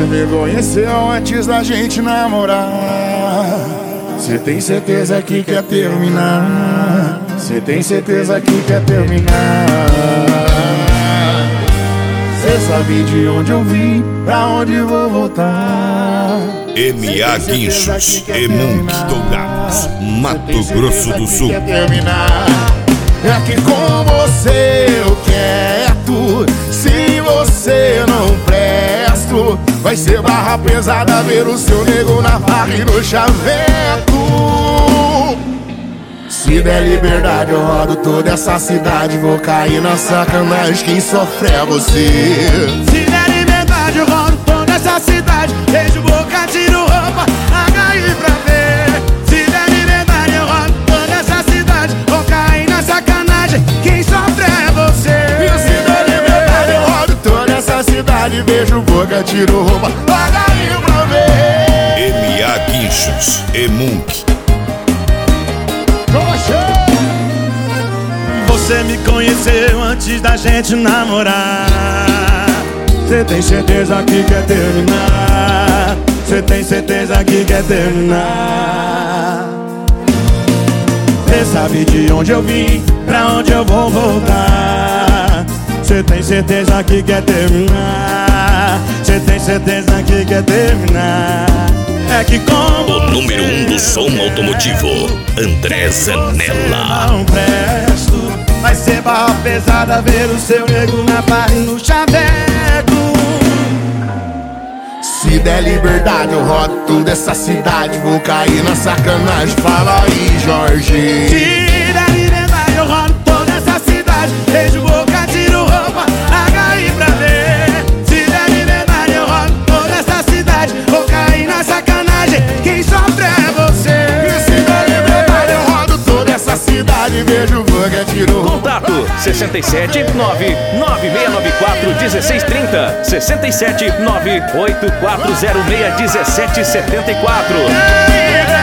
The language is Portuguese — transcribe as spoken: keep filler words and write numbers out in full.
me conheceu antes da gente namorar. Cê tem certeza que quer terminar? Cê tem certeza que quer terminar? Cê sabe de onde eu vim, pra onde vou voltar. M A Guinchos e Monk Dourados, Mato Grosso do Sul. É que com você eu quero. Se você não presto, vai ser barra pesada ver o seu nego na farra e no chaveco. Se der liberdade eu rodo toda essa cidade, vou cair na sacanagem, quem sofre é você. Se der liberdade eu rodo toda essa cidade, beijo, boca, tiro roupa, H I pra ver. Se der liberdade eu rodo toda essa cidade, vou cair na sacanagem, quem sofre é você. E se der liberdade eu rodo toda essa cidade, beijo, boca, tiro roupa, H I pra ver. M A Guinchos e Monk. Você me conheceu antes da gente namorar. Cê tem certeza que quer terminar? Cê tem certeza que quer terminar? Cê sabe de onde eu vim, pra onde eu vou voltar. Cê tem certeza que quer terminar? Cê tem certeza que quer terminar? É que como o número um do som automotivo, André Zanella. Não presto, vai ser barra pesada ver o seu nego na barra e no chaveco. Se der liberdade eu rodo toda essa cidade, vou cair na sacanagem, fala aí, Jorge. Se der liberdade eu rodo toda essa cidade, beijo, boca, tiro roupa, H I pra ver. Se der liberdade eu rodo toda essa cidade, vou cair na sacanagem, quem sofre é você. E se der liberdade eu rodo toda essa cidade, beijo, boca, tiro roupa. Contato sessenta e sete nove nove seis nove quatro um seis três zero, sessenta e sete nove oito quatro zero seis um sete sete quatro.